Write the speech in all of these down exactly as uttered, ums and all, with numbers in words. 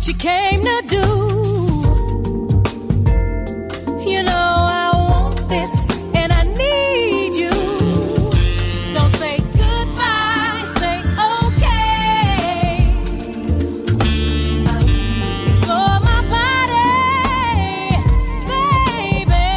what you came to do. You know I want this and I need you. Don't say goodbye, say okay. Explore my body, baby.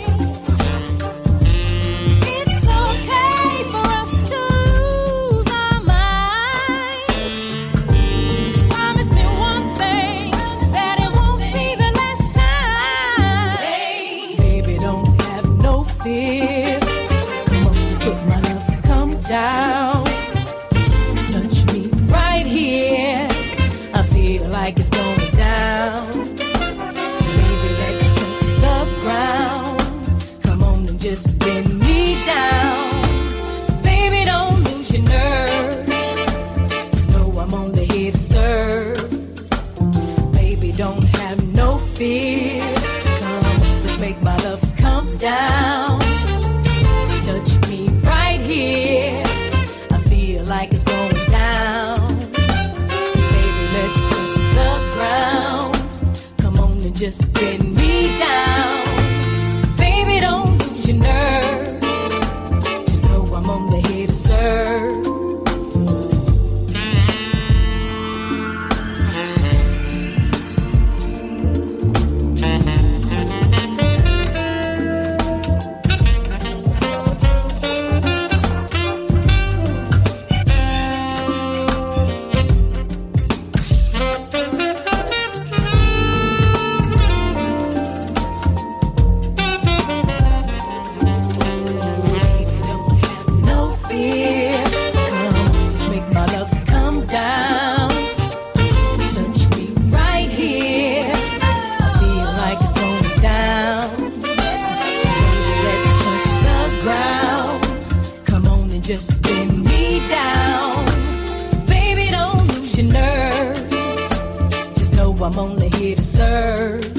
It's okay for us to lose our minds. Just promise me one thing, that it won't be the last time. Baby, don't have no fear. Come on, put my love, come down. Touch me right here. I feel like it's going down. Baby, let's touch the ground. Come on and just bend me down. Baby, don't lose your nerve. Just know I'm only here to serve. Baby, don't have no fear. Come, just make my love come down. Touch me right here. I feel like it's going down. Baby, let's touch the ground. Come on and just bend me down. Baby, don't lose your nerve. Just know I'm only here to serve. Baby, don't have no fear. Come, just make my love come down. Touch me right here. I feel like it's going down. Baby, let's touch the ground. Come on and just bend me down. Baby, don't lose your nerve. Just know I'm only here to serve.